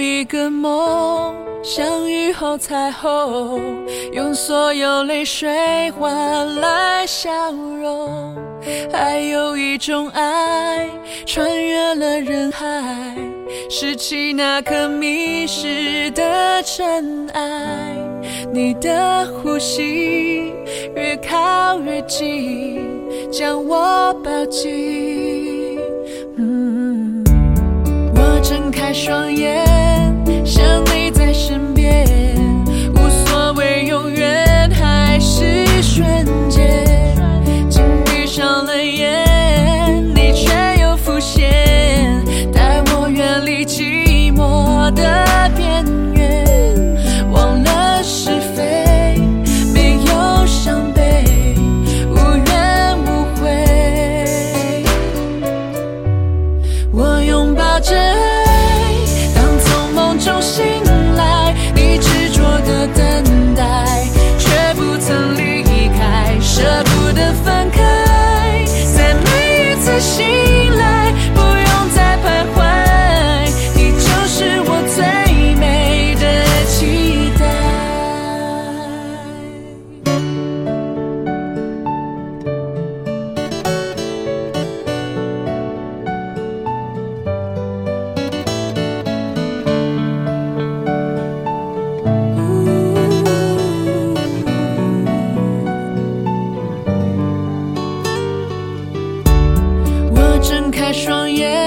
一个梦，像雨后彩虹，用所有泪水换来笑容。还有一种爱，穿越了人海，拾起那颗迷失的尘埃。你的呼吸越靠越近，将我抱紧。我睁开双眼，想你在身边，无所谓永远还是瞬间。紧闭上了眼，你却又浮现，带我远离寂寞的边缘。忘了是非，没有伤悲，无怨无悔。我拥抱着爱，当从梦中醒来，你执着的等待，却不曾离开，舍不得分开。在每一次醒来，不用再徘徊，你就是我最美的期待。我睁开双眼，